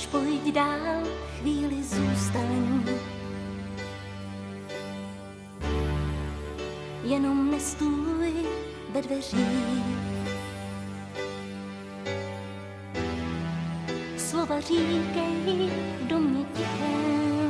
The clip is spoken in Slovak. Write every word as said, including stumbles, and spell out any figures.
Než pojď dál, chvíli zůstaň. Jenom nestůj ve dveřích. Slova říkej do mě tiché.